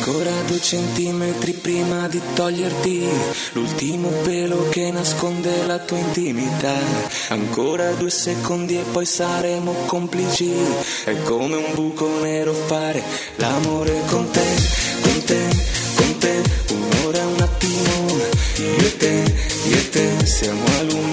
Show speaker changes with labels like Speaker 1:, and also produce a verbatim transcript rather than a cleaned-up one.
Speaker 1: Ancora due centimetri prima di toglierti l'ultimo pelo che nasconde la tua intimità. Ancora due secondi e poi saremo complici. È come un buco nero fare l'amore con te, con te, con te. Un'ora, un attimo, io e te, io e te siamo a lungo.